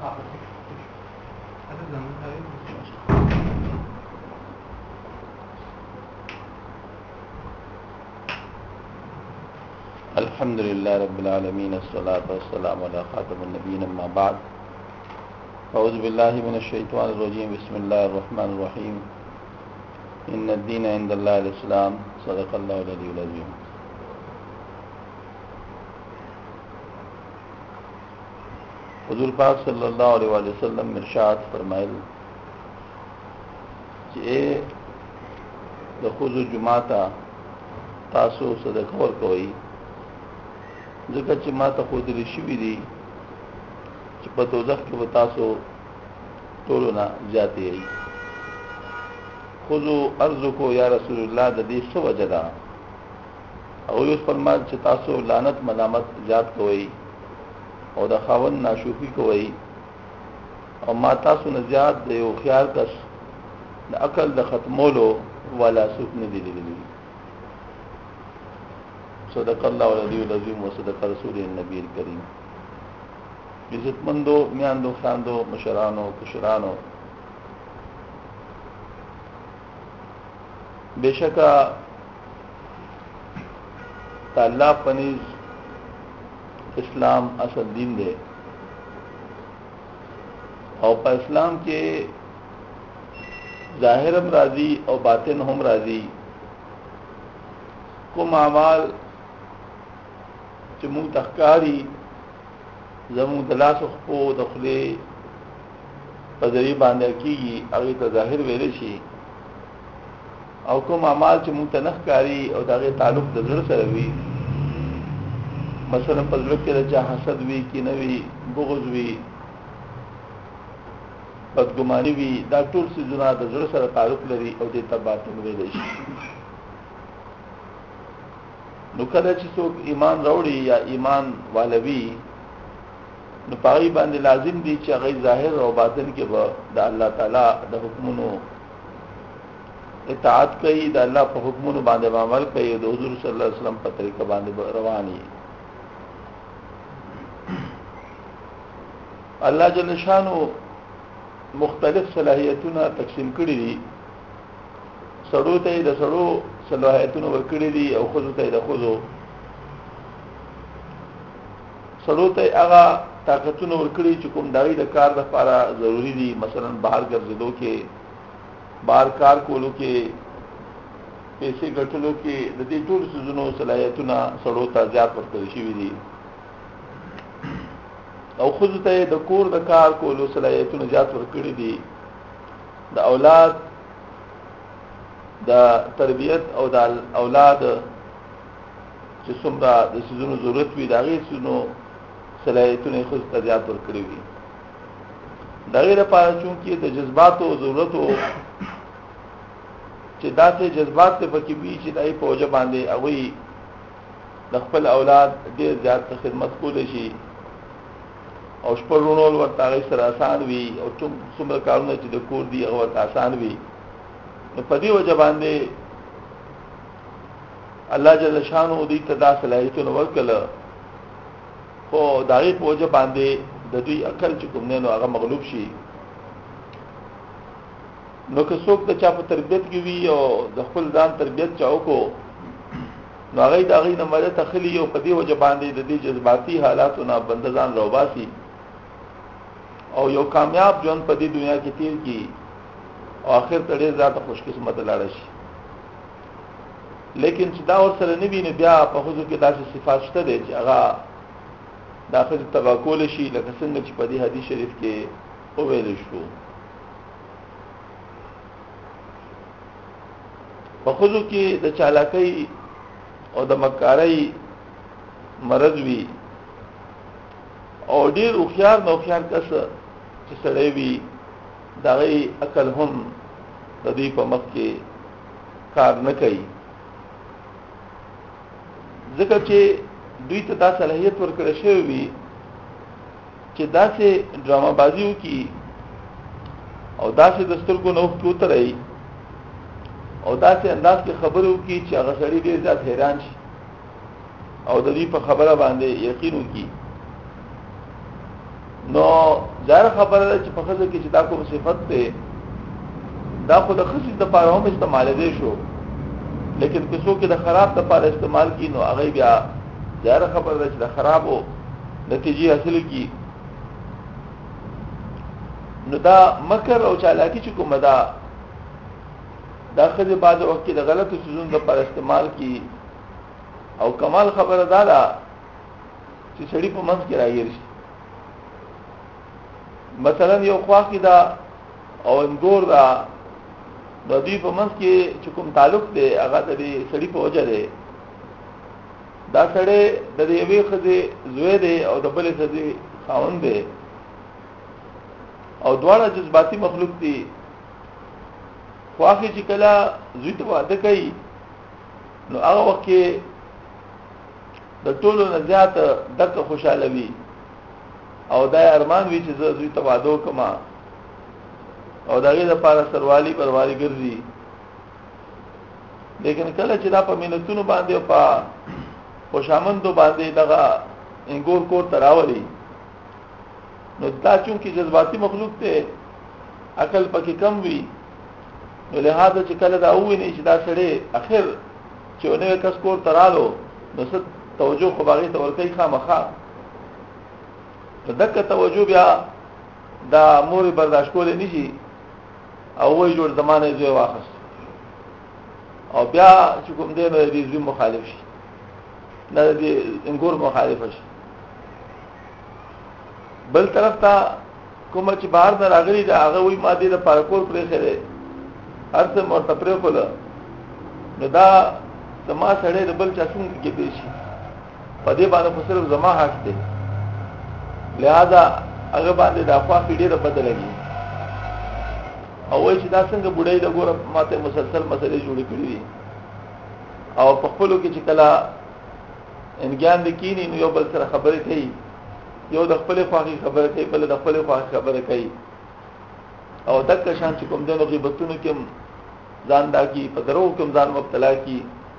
الحمد لله رب العالمين الصلاة والسلام على خاتم النبيين أما بعد أعوذ بالله من الشيطان الرجيم بسم الله الرحمن الرحيم إن الدين عند الله الإسلام صدق الله العلي العظيم. حضور پاک صلی اللہ علیہ وسلم ارشاد فرمائل چې د خذو جمعاتا تاسو صدقه ورکوئ ځکه چې ما ته خود لري شوی دي چې په دوزخ کې و تاسو ټول نه ذاتي ای خذو ارزقو یا رسول الله د دې څه وجدا او یو فرمان چې تاسو لعنت ملامت ذات کوئ او د خاون ناشوفي کوي او ما تاسو نه زیات د یو خیال کس د عقل د ختمولو ولا سوق نه دی لیدلی. صدق الله العلی العظیم وصدق رسول النبی الکریم. عزتمندو میاندو خاندو مشرانو کشرانو، بشکا تعالی پنیز اسلام اصل دین دے او په اسلام کې ظاهرم راضی او باطن هم راضی. کوم اعمال چې موږ تخکاری زموږ د لاس خو دخلي په ذریعہ باندې کیږي هغه ته ظاهر ویل شي، او کوم اعمال چې موږ تنخکاری او دغه تعلق د زړه سره وي، مثلا په ځل کې راځه حسد وی، کینه وی، بغض وی، بدګماني وی، دا ټول څه زړه د زړه سره تعلق لري او د تباطن ویل شي. نو کله چې څوک ایمان راوړي یا ایمان والوي نو پای باندې لازم دي چې هغه ظاهر او باطن کې به د الله تعالی د حکمونو اطاعت کوي، د الله په حکمونو باندې عمل کوي، د حضور صلی الله علیه وسلم په طریقه باندې رواني. الله جل شانو مختلف صلاحیتونه تقسیم کړي دي. سړو ته د سړو صلاحیتونه ورکړي دي او خود ته د خودو. سړو ته هغه طاقتونه ورکړي چې کوم دایي د کار لپاره ضروری دي، مثلا بهر ګرځېدو کې، بهر کار کولو کې، پیسې ګټلو کې، د دې ټول سيزونو صلاحیتونه سړو ته زیات ورکړي شوي دي. او خود ته د کور د کار کولو صلاحیتونه زیات ورکړي دي. د اولاد د تربیت او د اولاد چې څومره د سيزونو ضرورت وي دا غي سيزونو صلاحیتونه خود ته زیات ورکړي وي. دا غیر لپاره چې د جذباتو ضرورتو چې داسې جذبات ته پکې وي چې دای په وجه باندې اوی د خپل اولاد ډیر زیات خدمت کول شي او شپږونول ورته سره آسان وي او څومره کارونه چې د کور دی هغه ورته آسان وي. نو په دې وجه باندې الله جل شانو دې تدا صلاحیتونه ورکړه، خو دغه په وجه باندې د دوی عقل چې کوم نه هغه مغلوب شي. نو که څوک د چا په تربیت کې وي او د خپل ځان تربیت چاو کو نو هغه دغه نه مدد تخلی او په دې وجه باندې د دې جذباتي حالاتونه بندزان روباسي او یو کامیاب ژوند په دې دنیا کې تیر کی او اخر ته ډېر ذات خوش قسمت لاړ شي. لیکن چې دا ور سره نبی نه بیا په حضور کې داسې صفات شته دي چې هغه داخل تباکول شي، لکه څنګه چې په دې حدیث شریف کې وویل شو. په حضور کې د چالاکی او د مکارۍ مرض وی او ډیر خوشار نو خوشار کس چې سړی وي دغه عقل هم د دې په مخ کې کار نه کوي، ځکه چې دوی ته دا صلاحیت ورکړل شوی وي چې داسې ډرامه بازی وکړي او داسې دسترګو نو کوتري او داسې انداز کې خبرو وکړي چې هغه سړی ډیر زیات حیران شي او د دې په خبره باندې یقین وکړي. نو ظاهر خبره ده چې په خزه کې چې دا کوم صفت ده دا خو د خزې د پاره هم استعمال دی شو، لیکن کسو کې د خراب د پاره استعمال کی نو هغه بیا ظاهر خبره ده چې د خرابو نتیجې حاصل کی. نو دا مکر او چالاکی چې کومه ده دا خزه بعض وخت کې د غلطو سيزونو د پاره استعمال کی او کمال خبره ده چې سړی په منځ کې راګیر شي. مثلا یو خوا کې دا او انګور دا د دې په منځ کې چې کوم تعلق دی هغه د سړی په وجه دی. دا سړی د یوې خزه زوی دی او د بلې خزه خاوند دی او دواړه جذباتي مخلوق دي. خواخي چې کله زوی ته واده کوي نو هغه وخت کې د ټولو نه زیات دغه خوشاله وي او دا ارمان وی چې زوی ته واده وکما او دغه لپاره سروالي پروالي ګرځي. لیکن کله چې دا په مینتونو باندې او په خوشامندو باندې دغه انګور کور تراولي نو دا چونکی جذباتي مخلوق ته عقل پکې کم وي نو لہذا چې کله دا ویني چې دا سړی اخر چې ونه کس کور ترالو نو ست توجه خو باغی ته ورکی خامخا دغه توجه بیا دا مور برداشت کول نه شي او وای جوړ زمانه زوی واخص او بیا چې کوم دی نو دې زوی مخالف شي نه دې انګور مخالف شي. بل طرف ته کوم چې بهر نه راغلي دا هغه وای ماده د پارکور پرې خره ارته مرته پرې کوله نو دا زما سره د بل چا څنګه کې دی شي په دې باندې خو صرف زما حق دی. لہذا هغه باندې د افوا پیډه بدلږي او وای چې دا څنګه بډای د ګور ماته مسلسل مسلې جوړې کړې دي او په خپل کې چې کلا انګیان د کینی نو یو بل سره خبرې کوي، یو د خپل خواخي خبرې کوي، بل د خپل خواخي خبرې کوي او دغه شان چې کوم دنو غیبتونو کې ځان دا کی په درو کې ځان مبتلا کی.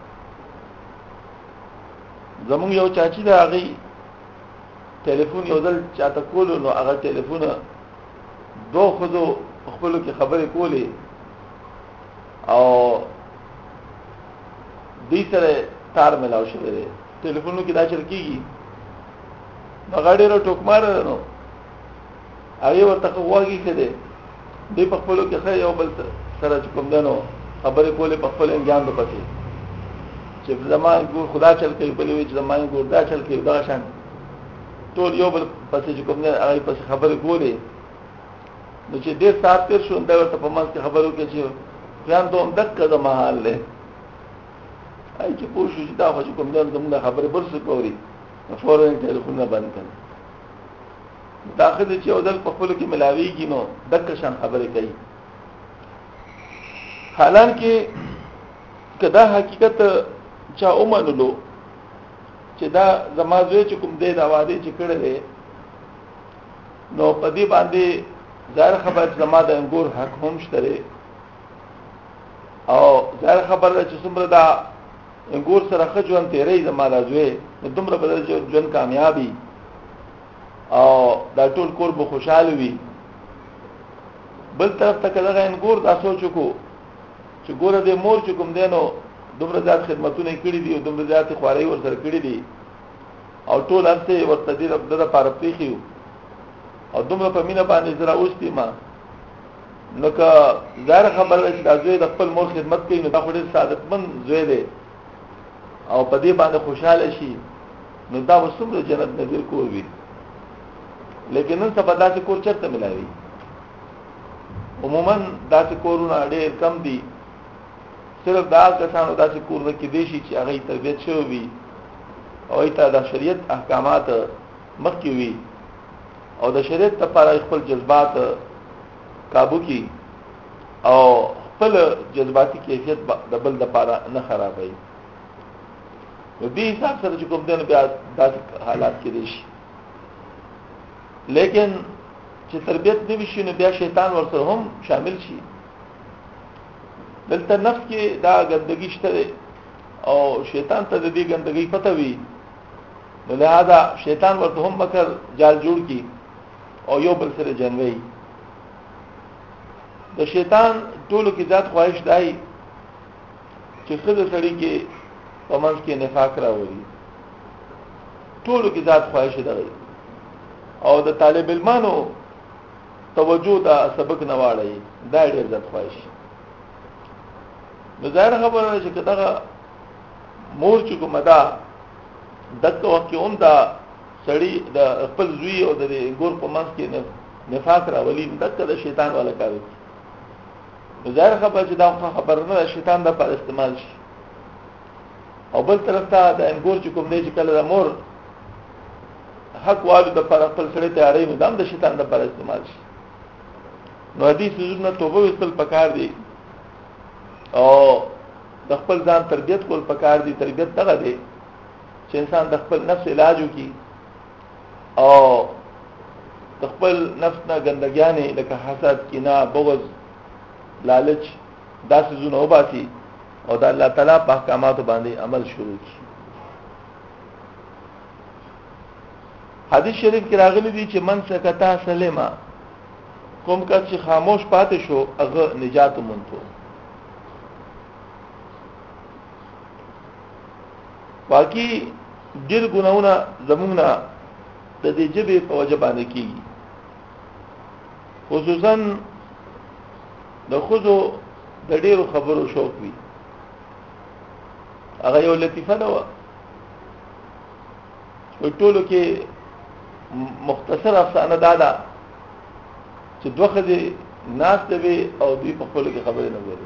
زمون یو چاچی دا هغه ټلیفون یو ځل چاته کولو نو هغه ټلیفون دوه خزو خپلو کې خبرې کولې او دې سره تار ملاو شوی دی. ټلیفونو کې دا چل کېږي نو غاډې رو ټوکمار نو هغه ورته خواږي کړي دې په خپلو کې خې یو بل سره کوم دنو خبرې کولې په خپل انجام د پته چې زمان ګور خدا چل کوي بلې وي چې زمان ګور دا چل کوي دا شان ټول یو بل پسې کوم نه هغه پسې خبرې کولې نو چې ډېر سات تیر شو دا ورته په مانځ کې خبرو کې چې ځان دوم دغه د محل له اې چې پوښتنه چې دا خو کوم نه زموږ خبرې برس کوي فورن ټلیفون نه بند کړ داخله چې اودل په خپل کې ملاويږي نو دغه شان خبرې کوي. حالانکه کدا حقیقت چا اومنلو چې دا زمازوی چې کوم دی دا وادي چې کړه دی نو په دې باندې ظاهر خبر زما د انګور حق هم شته او ظاهر خبر چې څومره دا انګور سره خجوان تیرې زما راځوي نو دومره بدل ژوند کامیابی او دا ټول کور به خوشاله وي. بل طرف ته کله انګور دا سوچ کو چې ګوره د مور چې کوم دینو دومره ځات خدمتونه کړې دي او دومره ځات خواري ور سره کړې دي او ټول هرڅه ورته دې رب د پاره پریخيو او دومره په مینا باندې زرا اوستي ما نو که ظاهر خبره چې دا زوی د خپل مور خدمت کوي نو دا خو ډېر سعادتمن زوی دی او په دې باندې خوشاله شي نو دا وسومره جنت نظر کور وي. لیکن نن څه بداسه کور چرته ملایوي عموما داسې کورونه ډېر کم دي. صرف دا کسانو داسې کورونه کې دي چې هغه تربیت شوی وي او ایته د شریعت احکامات مخکې وي او د شریعت لپاره خپل جذبات قابو کی او خپل جذباتي کیفیت د بل لپاره نه خرابوي. نو دې حساب سره چې کوم دین بیا داسې حالات کې دي لیکن چې تربیت دی وشي نو بیا شیطان ورسره هم شامل شي. دلته نفس کې دا ګندګي شته او شیطان ته د دې ګندګي پته وي نو لہذا شیطان ورته هم مکر جال جوړ کی او یو بل سره جنگي. د شیطان ټولو کې ذات خواهش دی چې خزه سړی کې پمنځ کې نفاق راوړي، ټولو کې ذات خواهش دی او د طالب علمانو توجه دا سبق نه واړی، دا ډېر ذات خواهش. نو ظاهر خبره ده چې کله مور چې کومه ده دغه وخت کې هم دا سړی د خپل زوی او د ګور په منځ کې نفاق راولي، دغه د شیطان والا کار دی. نو ظاهر خبره چې دا خبره نه شیطان د پر استعمال شي. او بل طرف ته د انګور چې کوم دی چې کله د مور حق والو د پر خپل سړی تیارې نو دام د شیطان د پر استعمال شي. نو حدیث زونه توبه وستل پکار دی او د خپل ځان تربیت کول پکار دی. تربیت دغه دی چې انسان د خپل نفس علاج وکړي او د خپل نفس نه ګندګیانې لکه حسد، کینه، بغض، لالچ داسې زونه وباسي او د الله تعالی په احکاماتو باندې عمل شروع کړي. حدیث شریف کې راغلی دی چې من سکتا سلما، کوم کس چې خاموش پاتې شو هغه نجات مونته. باقی ډیر ګناونه زمونږه د دې جبې په وجه باندې کیږي، خصوصا د خودو د ډیرو خبرو شوق وي. هغه یو لطیفه ده په ټولو کې مختصر افسانه ده چې دوه ښځې ناستې وي او دوی په خپلو کې خبرې نه کوي.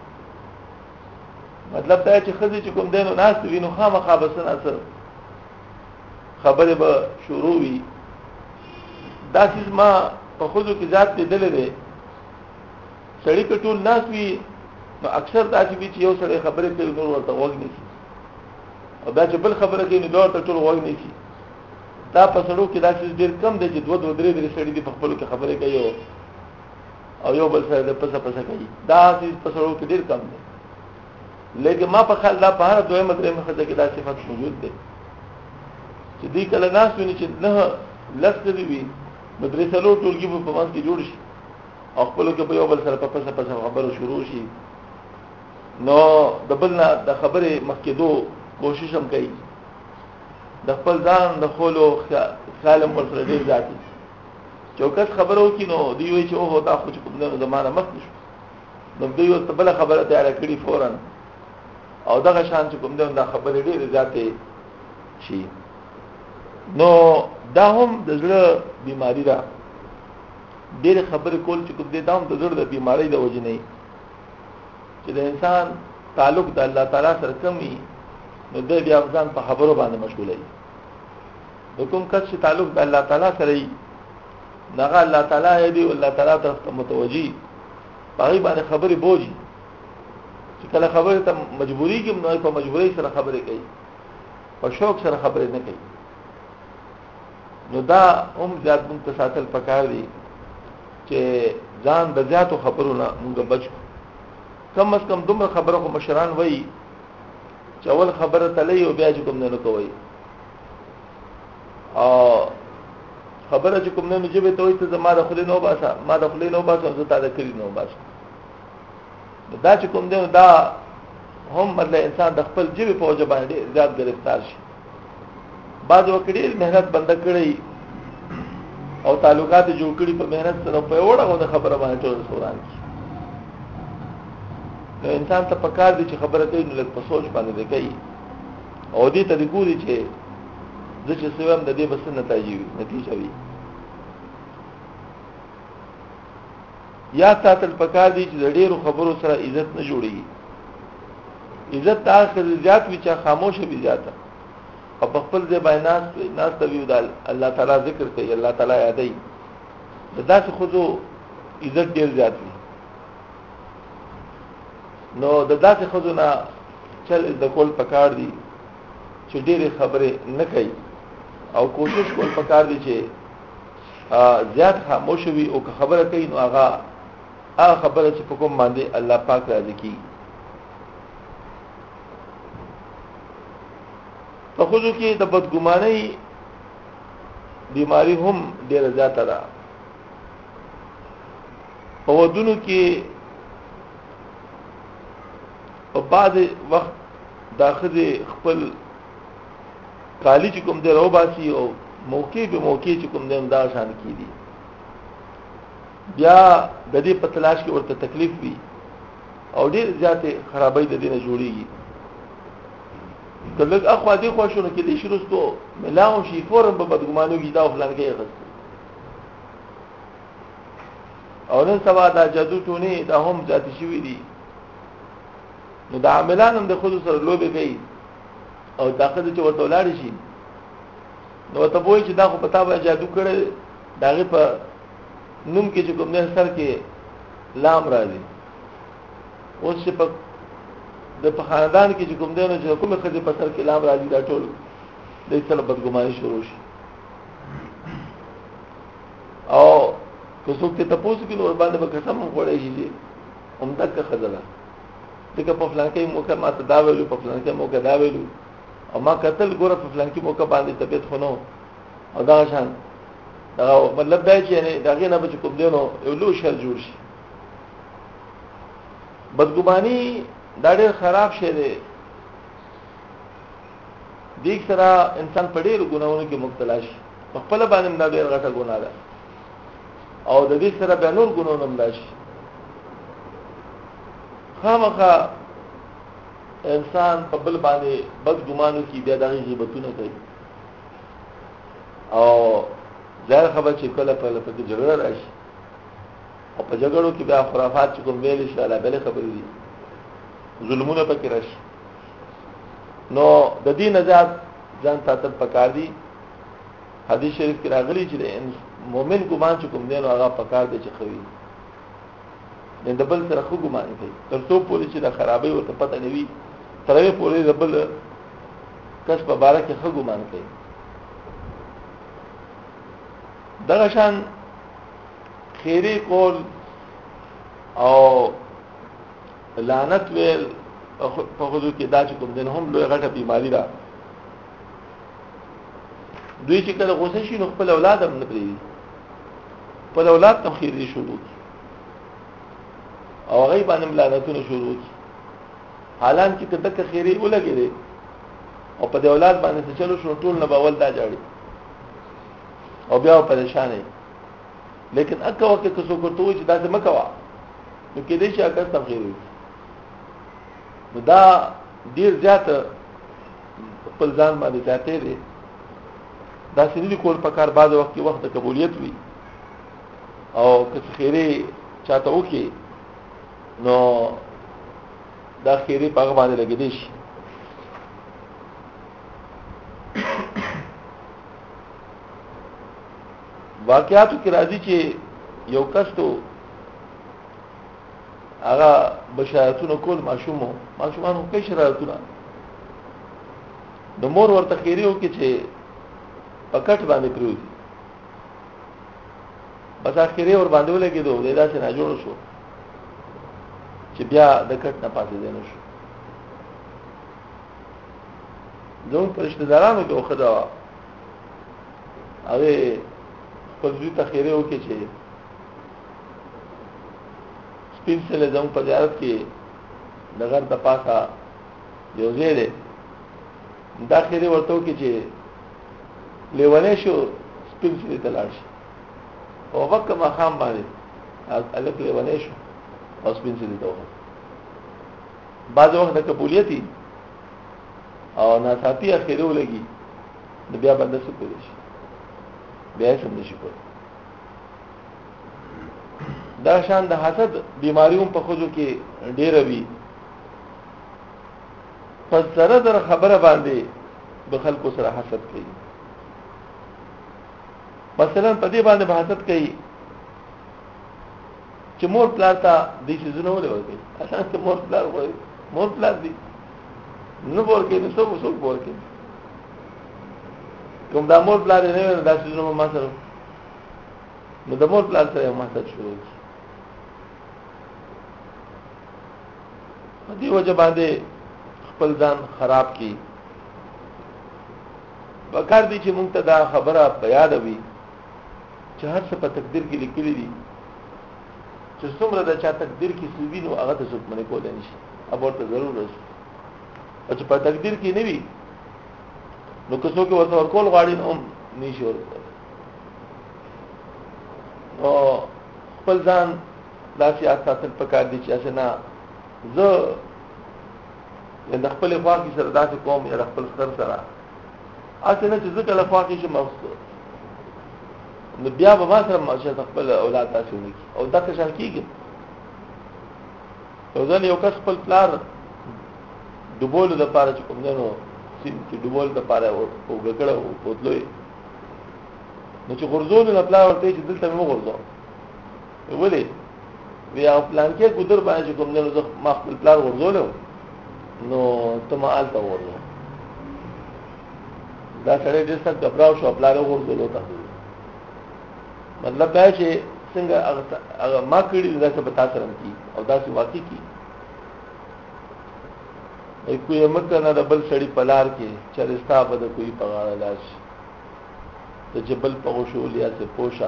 مطلب دا چې ښځې چې کوم دی نو ناستې وي نو خامخا به څه نه څه خبرې به شروع وي. دا چیز ما په ښځو کې ذات لیدلی دی. سړي که ټول ناست وي نو اکثر داسې وي چې یو سړی خبرې کوي نور ورته غوږ نیسي، او دا چې بل خبره کوي نو بیا ورته ټول غوږ نیسي. دا په سړو کې داسې ډېر کم دی چې دوه درې سړي دي په خپلو کې خبرې کوي او یو بل سره د پسه کوي. دا چیز په سړو کې ډېر کم دی. لیکن ما په خیال دا په هر دویمه درېیمه ښځه کې دا صفت موجود دی چې دوی کله ناست وي چې نه لس ښځې وي نو درې څلور ټولګي په منځ کې جوړ شي او خپلو کې په یو بل سره په پسه خبرو شروع شي. نو د بل نه د خبرې مخکېدو کوشش هم کوي، د خپل ځان د خولو خیال هم ورسره ډېر ذاتي. چوکس خبره وکړي نو دوی وایي چې اوهو دا خو چې کوم دی زمانه مخکې شو، نو دوی ورته بله خبره تیاره کړي فوراً او دغه شان چې کوم دی دا خبرې ډېرې زیاتې شي. نو دا هم د زړه بیماری ده. ډېرې خبرې کول چې کوم دی دا هم د زړه د بیماری د وجې نه چې د انسان تعلق د الله تعالی سره کم وي نو دی بیا ځان په خبرو باندې مشغوله وي. د کوم کس چې تعلق د الله تعالی سره وي هغه الله تعالی دی او الله تعالی طرف ته متوجي، په هغې باندې خبرې بوجي چې کله خبرې ته مجبوري کې نو په مجبورۍ سره خبرې کوي، په شوق سره خبرې نه کوي. نو دا هم زیات موږ ته ساتل پکار دي چې ځان د زیاتو خبرو نه موږ بچو. کم از کم دومره خبره خو مشران وایي چې اول خبره تلئ او بیا چې کوم نه کوئ، او خبره چې کوم نه جبې ته وایي ته زما د خولې نه وباسه، ما د خولې نه وباسه زه تا د کلي نه وباسم. دا چې کوم دی دا هم مطلب انسان د خپل جبې په وجه باندې زیات ګرفتار شي. بعض وخت ډېر محنت بنده کړی او تعلقات جوړ کړي په محنت سره په وړه غو د خبره باندې ټول سوران کی. نو انسان ته پکار دي چې خبره کوي نو لږ په سوچ باندې کوي او دې ته ګوري چې د چې سوام د دې بس نتیجه وي. یا تاسو پکار دي چې د ډېرو خبرو سره عزت نه جوړي. عزت تاسو زیات وي چې خاموش وي زیاته او په خپل ځای باندې ناس ته ویو د الله تعالی ذکر کوي، الله تعالی یادوي. دا چې خودو عزت ډېر زیات وي. نو د داسې خودو نه چل د کول پکار دي چې ډېرې خبرې نه کوي او کوشش کول پکار دي چې زیات خاموش وي او که خبره کوي نو هغه خبره چې په کوم باندې الله پاک راضي کوي. په خودو کې د بدګمانۍ بیماری هم ډېره زیاته ده. په ودونو کې په بعد وخت داخله خپل کالی چې کوم دی راو باسي او موقع به موقع چې کوم دی دا شان کی دي بیا د دې په تلاش کې ورته تکلیف وي او ډیر زیاته خرابې د دینه جوړیږي کله اخوا دې خوښونه کې دې شروستو ملاو شي فورم په بدګمانو کې دا فلان کې غوښته او نن سبا دا جادو ټونی دا هم ذاتي شوی دي نو دا عاملان هم د خود سره لوبي کوي او داخله چې ورته ولاړ شي نو ته وایي چې دا خو پتا به جادو کړي داغه په نوم کې چې کوم نه سر کې لام راځي اوس چې په د خاندان کې چې کوم دی نو چې کومه خدي په سر کې لام راځي دا ټول د سره بدګماني شروع شي او که څوک ته تاسو کې نور باندې به قسم وړي شي هم دغه خزله دغه په فلان کې موقع ما ته دا ویلو په فلان کې موقع دا ویلو او ما قتل ګوره په فلان کې موقع باندې طبيعت خونو او دا شان دا مطلب دا چې نه دغه نه به کوم دی نو یو لو شر جوړ شي بدګماني دا ډېر خراب شی دی دیک سره انسان په ډېر ګناہوں کې مبتلا شي په خپل باندې دا ډېر غټه ګناه ده او د دې سره به نور ګناہوں هم راشي خامخا انسان په بل باندې بدګمانو کې بیا دغه غیبتونه کوي او ځای خبر چې کله په لپاره جګړه راشي او په جګړو کې بیا خرافات چې کوم ویل شي علا بل خبرې دي ظلمونه پکې راشي نو د دې نجات ځان ساتل پکار دي حدیث شریف کې راغلي چې مؤمن ګمان چې کوم دی نو هغه پکار دی چې خوي د بل سره خو ګمان کوي تر څو پوری چې د خرابې او ته پته نوي ترې پوری د بل کس په باره کې خو ګمان کوي دغه شان خیری قول او لعنت ویل په خودو کې دا چې کوم دین هم لوی غټه بیماری ده دوی چې کله غوسه شي نو خپل اولاد هم نه پریږي خپل اولاد ته خیری شروع کی او هغه باندې لعنتونه شروع کی حالان چې کله خیری ولګي او په اولاد باندې چلو شو ټول نه باول دا جاړي او بیا پریشان دي لیکن اکه وخت کې څوک ورته وي چې دا څه مکوا نو کې دې چې اکه تغیر وي نو دا ډیر زیات خپل ځان باندې ذاته دي دا سړي کول په کار بعد وخت کې وخت قبولیت وي او که خیره چاته وکي نو دا خیره په هغه باندې لګیدي شي واقعاتو کې راځي چې یو کس ته هغه بشارتونه کول ماشومان کوي شرایطونه د مور ورته خیریو کې چې پکټ باندې پروت بس اخیری ور باندې ولګېدو دا چې نه جوړ شو چې بیا د کټ نه پاتې دی نو شو زموږ په رشتہ دارانو کې وخدا هغه په دې تخیره وکړي چې سپین سره زموږ په زیارت کې دغه د پاسه یو ځای دی داخله ورته وکړي چې لیوانه شو سپین سره تلاش او وخت ما خام باندې الک لیوانه شو او سپین سره ته بعض وخت د قبولیت او ناصافي اخیره ولګي د بیا بنده څه کوي بیا سم نشي کوي دا شان د حسد بیماریوم په خوځو کې ډېر وي پس سره در خبره باندې د خلکو سره حسد کوي مثلا په دې باندې حسد کوي چې مور پلار ته د دې زونه ولې ورته اساس ته مور پلار دي نو ورکه نو څوک ورکه کوم د مور پلار نه نه داسې زونه ما سره نو د مور پلار سره ما سره شروع دي وجه باندې خپل ځان خراب کی وکړ دي چې مونږ ته دا خبره په یاد وي چې هر څه په تقدیر کې لیکلي دي چې څومره د چا تقدیر کې سوي نو هغه ته څوک منې کولای نشي ابو ته ضرور راشي او چې په تقدیر کې نه وي نو که څوک ورته ورکول غواړي نو نشي ورکول او خپل ځان داسې اساسل پکار دي چې نه زه د خپل خواږي سره داسې قوم یا خپل سر سره اته نه چې زه کله خواږي شم نو بیا به ما سره ماشه خپل اولاد تاسو نه کی او دا څه شان کیږي یو ځل یو کس خپل پلار ډوبول د پاره چې کوم نه سیم چې ډوبول د پاره او ګړه او بوتلوي نو چې غرزول نه پلا ورته چې دلته مو غرزو ولې بیا پلان کې ګذر باندې کوم نه زه ما خپل پلان غرزول نو ته ما آلته ورزو دا سره دې څخه غبراو شو پلان غرزول وته مطلب دا چې څنګه هغه ما کړی دا څه پتا سره کی او دا څه واقع کی ای کوی مکه نه د بل سړی پلار کې چرستا بده کوئی پغاړه لاش د جبل پغوشولیا سے پوشا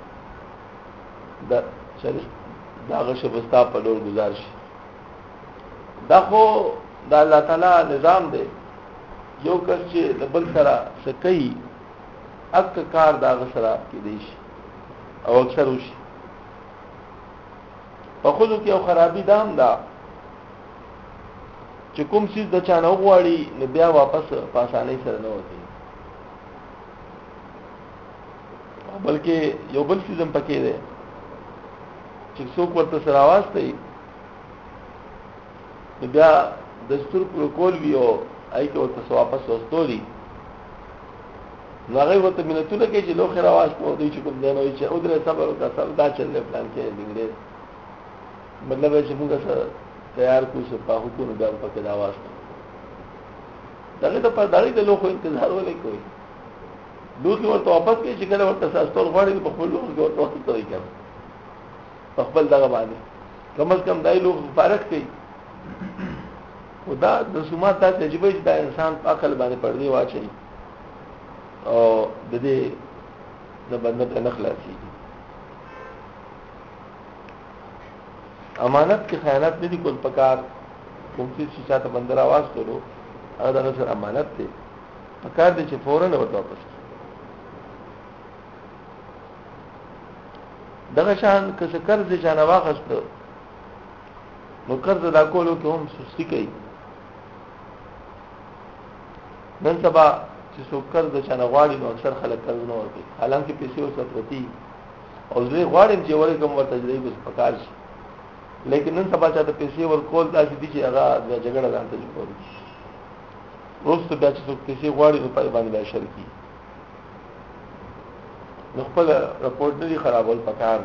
دا چرست داغه شبستا په لور گزارش دا خو دا الله تعالی نظام دی یو کس چې د بل سره سکی اک کار داغه سره کې دی او اکثر وشي په خودو کې او خرابي دام دا چې کوم چیز د چانه وغواړي نو بیا واپس په اسانۍ سره نه وځي بلکې یو بل څه زم پکې دی چې څوک ورته سره आवाज کوي نو بیا دستور پر کول وی او آی کې ورته واپس وستوري نو هغه ورته مینتونه کوي چې لو خیر आवाज په دوی چې کوم دی نو چې او درې صبر وکړه صبر دا چلې پلان کې انګلیس مطلب چې موږ سره تیار کو څه په حکومت بیا پکې دا आवाज دغه ته په دغه د لوخو انتظار ولې کوي دوی ورته واپس کوي چې کله ورته ساستول غواړي په خپل لوخ کې ورته وخت کوي کوي په خپل دغه باندې کم از کم دای لوخ فارق کوي خدا د رسومات تاسو عجیب چې دا انسان په عقل باندې پردي واچي او د دې د بندت نه خلاصي امانت کې خیانت نه دي کول پکار کوم څه چې چاته بندر आवाज کړو هغه د سر امانت دی پکار دي چې فورن ورته واپس دغه شان که څه قرض جنا واخست نو قرض دا کولو کې هم سستی کوي نن سبا چې څوک قرض جنا غواړي نو اکثر خلک قرض نه ورکوي حالانکه پیسې او سپرتی او زه غواړم چې ورکوم ورته تجربه پکار شي لیکن نن سبا چې پیسې ورکول داسې دي چې هغه د جګړه ځانته جوړوي روز ته بیا چې څوک پیسې غواړي نو په باندې به شرکی نو خپل رپورټ نه خرابول پکار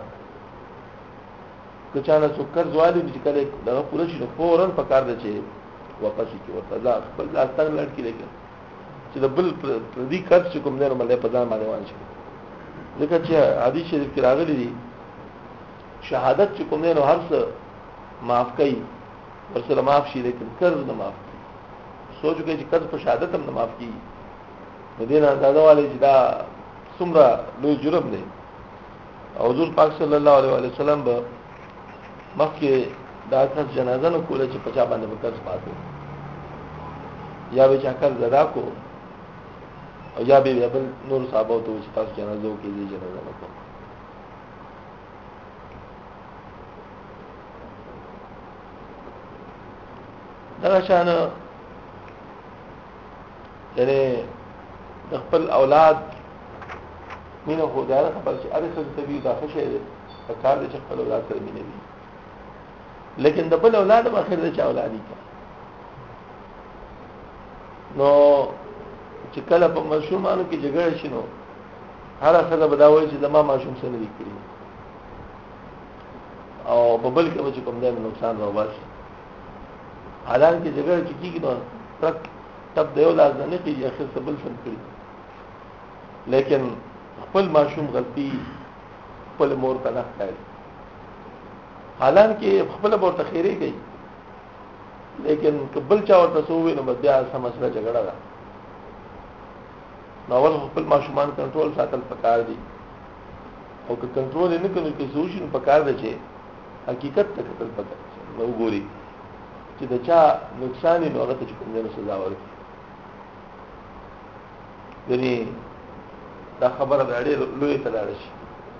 که چانه څوک قرض والی چې کله دغه پوره شي نو فورن پکار دی چې واپس کی ورته ځا خپل لاستان لړ کی لیکن چې د بل پردي قرض چې کوم نه مله په ځان باندې وانه شي ځکه چې حدیث شریف کې راغلي دي شهادت چې کوم نه هر څه معاف کوي ورسره معاف شي لیکن قرض نه معاف کوي سوچ کوي چې قرض په شهادت هم نه معاف کوي مدینه اندازه والے چې دا څومره لوی جرم دی او حضور پاک صلی الله علیه وسلم به مخکې دا کس جنازه نه کوله چې پچا باندې قرض پاتې یا به چا قرض ادا کو او یا به بل نور صحابه ته چې تاسو جنازه کې دي جنازه نه کوو دا شان یعنی خپل اولاد مینه خو دا خبر چې اړ څه ته وی دا څه شي په کار دي چې خپل اولاد سره مینه دي لیکن د بل اولاد په اخر د چا اولادي نو چې کله په مشومانو کې جګړه شینو هر څه بداوي چې زما ماشوم سره دي کړی او په بل کې چې کوم ځای نقصان راوځي حالانکه جګړه چې کیږي نو تک تب دیو لازم نه کیږي اخر سبل سم کړی لیکن خپل ماشوم غلطي خپل مور ته نه کوي حالانکه خپل مور ته خیره کوي لیکن قبل چا ورته سوې نو بیا سم مسله جګړه ده نو ول خپل ماشومان کنټرول ساتل پکار دي او که کنټرول نه کوي کې سوشن پکار دی چې حقیقت ته کتل پکار نو ګوري چې دا چا نقصان نو هغه ته کوم نه سزا ورکړي یعنی دا خبره د اړې لوی ته لاړ شي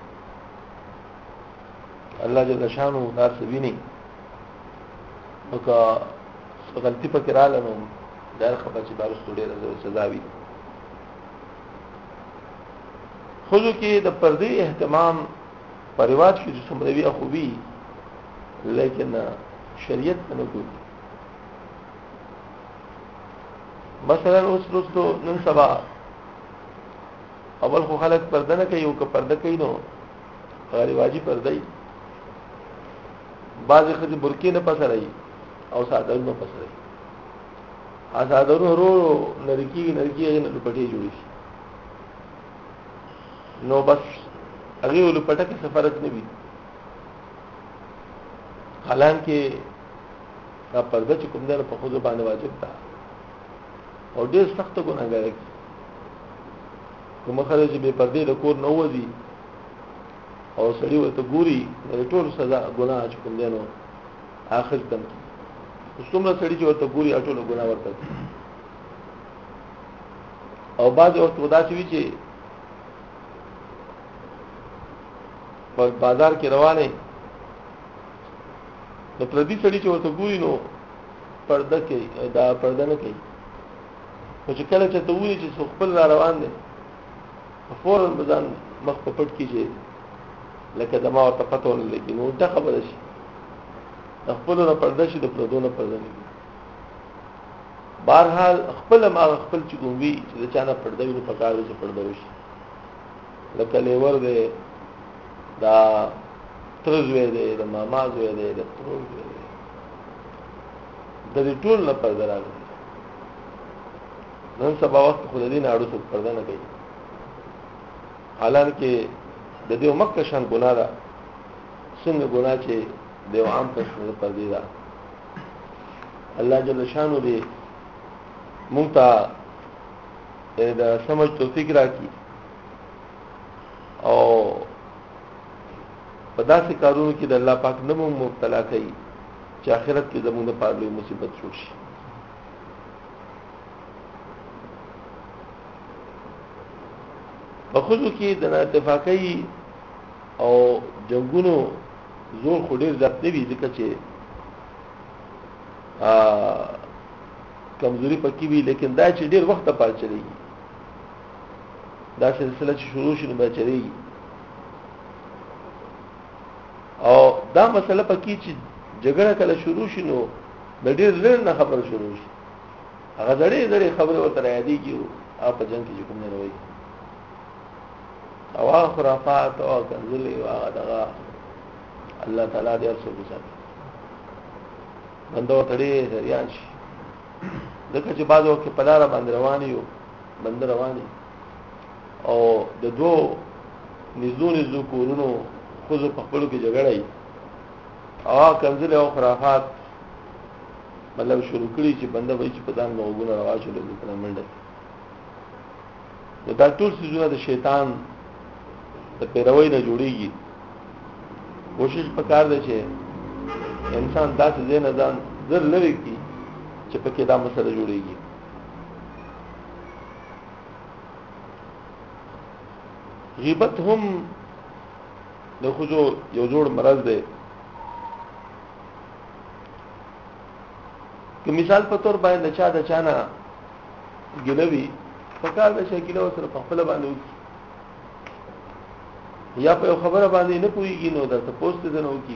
الله جل شانو دار سویني نو که غلطي پکې رااله نو دا خبره چې بارس ډېر سزا وي خو کې د پردې اهتمام په رواج کې چې څومره وی خوبي لیکن شریعت نه ګوري مثلا اوس لوستو نن سبا اول خو خلک پرده نه کوي او که پرده کوي نو غیر واجب پرده ای بعض خځې برکې نه پسرای او ساده نه پسرای ساده ورو نرکی نه لپټي جوړي شي نو بس هغه لپټه کې سفارت نه وي حالانکه دا پرده چې کوم نه په خود باندې واجب ده او ډېر سخت ګناهګار دي کوم خلک چې به پردې د کور نه وځي او سړی ورته ګوري د ټول سزا ګناه چې کوم دی نو آخر تم څومره سړی چې ورته ګوري ټول ګناه ورته او بعض وخت ودا چې وی چې په بازار کې روانه د پردي سړی چې ورته ګوري نو پرده کوي دا پرده نه کوي او چې کله چې ته وایي چې خپل را روان دي فورا بزن مخ په پټ کیږي لکه دما او تپتون لیکن نو دا خبره شي خپل نه پرده شي د پردو نه پرده نه بهرحال خپل ما خپل چې ګومبي چې د چانه پرده وي په کار چې پرده وشي لکه لیور دی دا ترزوی دی د ماما زوی دی د ترور دی د دې ټول نه پرده راغلی نن سبا وخت خو د دې نه اړو څوک پرده نه کوي حالانکه د دې مکه شان ګناه ده څنګه ګناه چې د عام کس نه پردي ده الله جل شانو دې مونږ ته دا سمجھ توفیق راکړي او په داسې کارونو کې د الله پاک نه مبتلا کوي چې آخرت کې زموږ د پاره لوی مصیبت جوړ شي بخوزو کې د اتفاقی او جنگونو زور خو ډیر زیات نه وي ځکه چې کمزوري پکې وي لیکن دا چې ډیر وخت پاتې چلیږي دا سلسله چې شروع شي نو به چلیږي او دا مسله پکې چې جګړه کله شروع شي نو د ډیر لږ نه خبره شروع شي هغه ډېرې خبره ورته یادېږي او په جنگ کې کوم نه وایي او خرافات او کنزلی او دغه الله تعالی دې ارسو وساتي بندو تړي ریان شي دغه چې بعضو کې پلاره باندې رواني یو بند رواني او د دوه نزول کورونو خو په خپل کې جګړه ای او کنزلی او خرافات مطلب شروع کړي چې بنده وایي چې په ځان وګونه راوچول دي په منډه دا ټول سيزونه د شیطان د پیروي نه جوړيږي کوشش وکړ دی چې انسان داسې ځای نه ځان زر لوي کی چې پکې دا مسله جوړيږي غیبت هم د خوځو یو جوړ مرض دی که مثال په تور باندې د چانه ګلوي فکر د شکیلو سره په خپل باندې یا په خبره باندې نه پويږي نو درته پوسټ دې نه وکی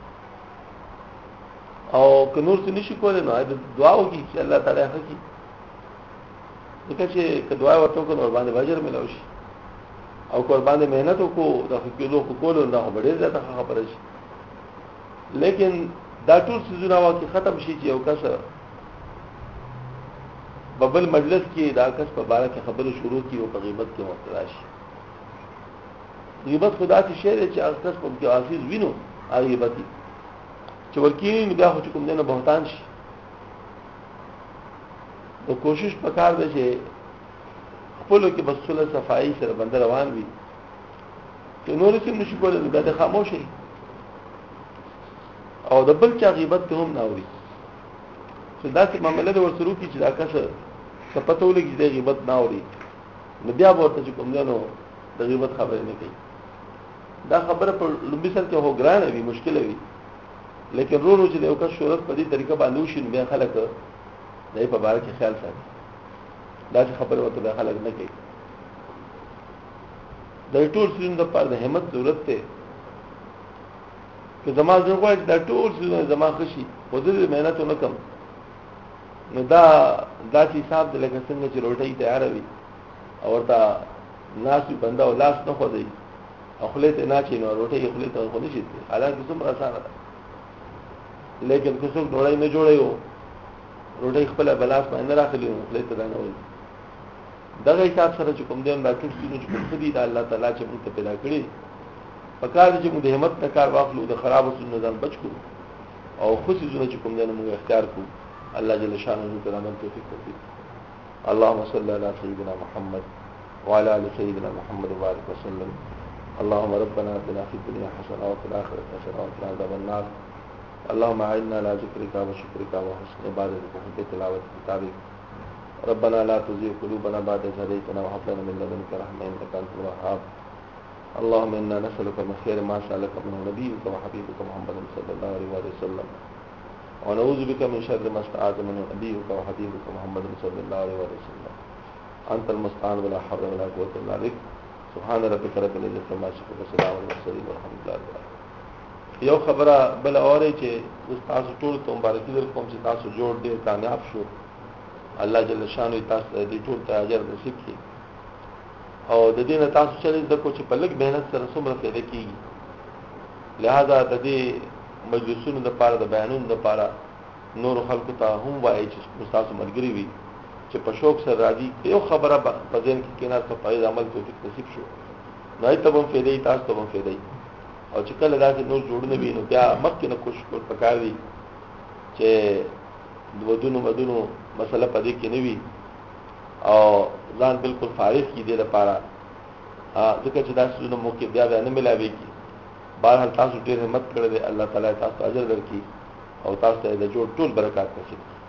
او که نور څه نشي کولای نو دعا وکړي چې الله تعالی حقي دغه چې دعا ورته کوو نو باندې اجر ملوي شي او قربانه مهنت کو د حقیقت کو کولو نه ډېر زیاته خبره شي لیکن دا ټول سيزونه واکه ختم شي چې یو کس ببل مجلس کې دا کس په باره کې خبرو شروع کی او په غیبت کې مبتلا شي غیبت خدا ته شی دی چې هغه کس په کې حافظ وینو غیبت چې ورکینی بیا خو کوم نه بهتان شي او کوشش وکړ دی چې خپل کې بس صله صفائی سره بند روان وي ته نور څه نشي کولای دا خاموشي او د بل چا غیبت ته هم ناوري چې دا څه معاملې د ورسره کی چې دا کسه پته ولګي چې غیبت ناوري نو بیا ورته چې کوم ځانو د غیبت خبرې نه کوي دا خبره په لومبي سره کې هو ګرانه وي مشکل وي لیکن رو چې یو کس شهرت په دې طریقه باندې وشي نو بیا خلک دای په باره کې خیال ساتي دا خبره وته بیا خلک نه کوي د ټول سيزون د پر د همت ضرورت ته که زما زړه غواړي دا ټول سيزون زما خشي خو دې مهنت نه کم نو دا حساب د لکه څنګه چې روټي تیار وي او ورته ناس بنده او لاس نه خو دی خپل ته نه چینو روټي خپل ته خو نشي حالانکه څومره آسان ده لیکن که څوک ډوړی نه جوړیو روټي خپل بلاس باندې راخلی خپل ته نه وي دغه حساب سره چې کوم دیم راټول کینو چې کوم خدي د الله تعالی چې موږ ته پیدا کړی پکار چې موږ د همت نه کار واخلو د خراب سنت ځان بچ کو او خوشي زونه چې کوم دیم موږ اختیار کو الله جل شانه تعالی موږ توفیق ورکړي اللهم صل على سيدنا محمد وعلى ال سيدنا محمد وبارك وسلم اللهم ربنا اتنا في الدنيا حسنه وفي الاخره حسنه وقنا عذاب النار اللهم اعنا على ذكرك وشكرك وحسن عبادتك وحب تلاوه كتابك ربنا لا تزغ قلوبنا بعد إذ هديتنا وهب لنا من لدنك رحمة إنك أنت الوهاب اللهم إنا نسألك من خير ما سألك منه نبيك وحبيبك محمد صلى الله عليه وسلم ونعوذ بك من شر ما استعاذ منه نبيك وحبيبك محمد صلى الله عليه وسلم أنت المستعان ولا حول ولا قوة إلا بك سبحان ربك رب العزة عما يصفون وسلام على المرسلين والحمد لله رب العالمين یو خبره بل اوري چې تاسو ټول ته مبارکي درکوم چې تاسو جوړ دې کامیاب شو الله جل شانه تاسو دې ټول ته اجر نصیب کړي او د دې نه تاسو چې د کو چې په لږ مهنت سره څومره فائدې کیږي لہذا د دې مجلسونو د پاره د بیانونو د پاره نور خلکو ته هم وایي چې تاسو ملګری وي چې په شوق سره راځي یو خبره په ځین کې کنار ته پای عمل توفیق نصیب شو نه ته هم فائدې تاسو ته هم فائدې او چې کله داسې نور جوړونه وي نو بیا مخکې نه کوشش وکړ دي چې ودونو مسله پدې کې نه وي او ځان بالکل فارغ کی دې لپاره ځکه چې داسې نو موقع بیا نه ملاوي کی بهر تاسو ډېر همت کړی دی الله تعالی تاسو اجر درکړي او تاسو ته د جوړ ټول برکات نصیب